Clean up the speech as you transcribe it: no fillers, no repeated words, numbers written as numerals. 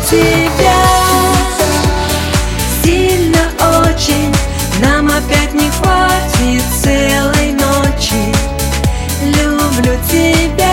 тебя сильно очень. Нам опять не хватит целой ночи. Люблю тебя.